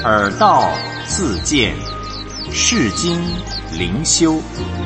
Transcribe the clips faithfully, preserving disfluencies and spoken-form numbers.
耳道自见，世经灵修。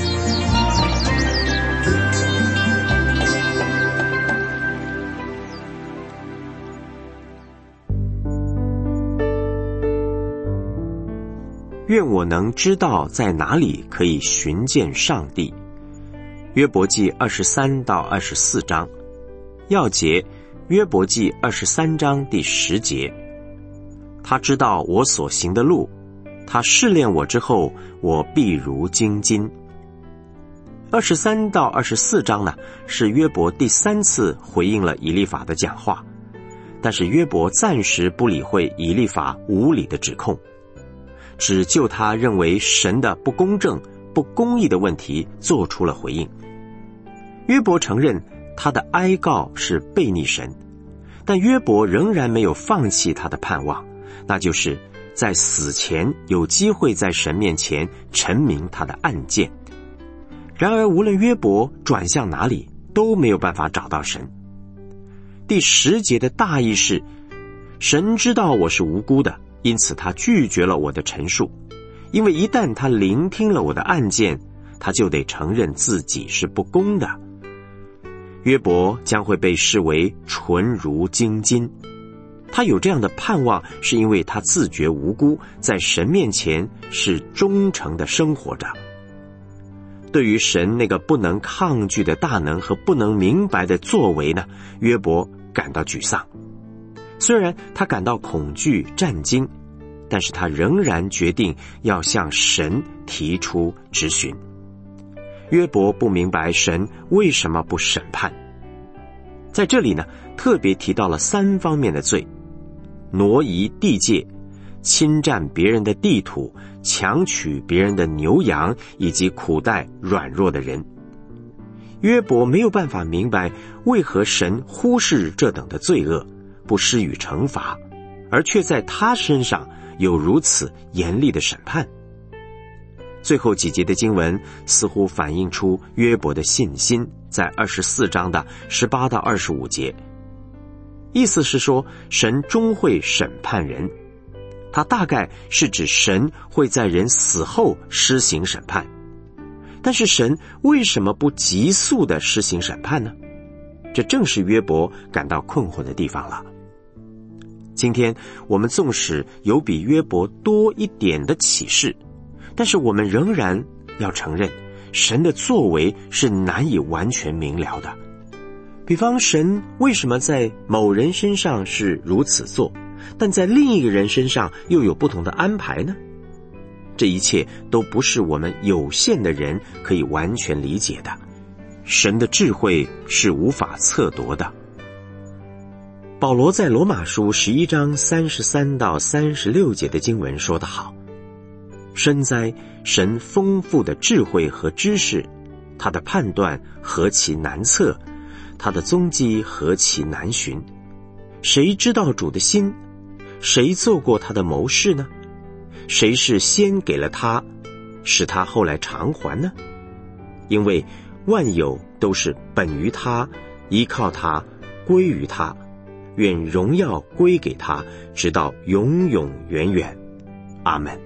愿我能知道在哪里可以寻见上帝。约伯记二十三到二十四章，要节约伯记二十三章第十节。他知道我所行的路，他试炼我之后，我必如精金。二十三到二十四章呢，是约伯第三次回应了以利法的讲话，但是约伯暂时不理会以利法无理的指控，只就他认为神的不公正、不公义的问题做出了回应。约伯承认他的哀告是悖逆神，但约伯仍然没有放弃他的盼望，那就是在死前有机会在神面前陈明他的案件。然而无论约伯转向哪里，都没有办法找到神。第十节的大意是，神知道我是无辜的，因此他拒绝了我的陈述，因为一旦他聆听了我的案件，他就得承认自己是不公的。约伯将会被视为纯如精金，他有这样的盼望，是因为他自觉无辜，在神面前是忠诚的生活着。对于神那个不能抗拒的大能和不能明白的作为呢，约伯感到沮丧。虽然他感到恐惧战惊，但是他仍然决定要向神提出质询。约伯不明白神为什么不审判。在这里呢，特别提到了三方面的罪：挪移地界、侵占别人的地土、强取别人的牛羊，以及苦待软弱的人。约伯没有办法明白为何神忽视这等的罪恶，不施予惩罚，而却在他身上有如此严厉的审判。最后几节的经文似乎反映出约伯的信心，在二十四章的十八到二十五节，意思是说神终会审判人，他大概是指神会在人死后施行审判。但是神为什么不急速地施行审判呢？这正是约伯感到困惑的地方了。今天我们纵使有比约伯多一点的启示，但是我们仍然要承认神的作为是难以完全明了的。比方神为什么在某人身上是如此做，但在另一个人身上又有不同的安排呢？这一切都不是我们有限的人可以完全理解的，神的智慧是无法测度的。保罗在罗马书十一章三十三到三十六节的经文说得好：深哉神丰富的智慧和知识，他的判断何其难测，他的踪迹何其难寻。谁知道主的心？谁做过他的谋士呢？谁是先给了他，使他后来偿还呢？因为万有都是本于他，依靠他，归于他，愿荣耀归给他，直到永永远远。阿们。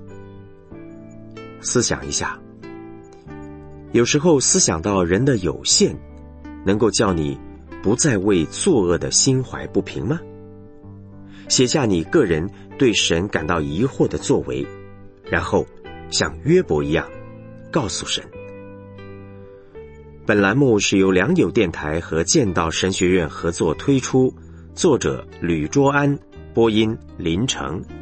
思想一下，有时候思想到人的有限，能够叫你不再为作恶的心怀不平吗？写下你个人对神感到疑惑的作为，然后像约伯一样告诉神。本栏目是由良友电台和剑道神学院合作推出，作者吕卓安，播音林成。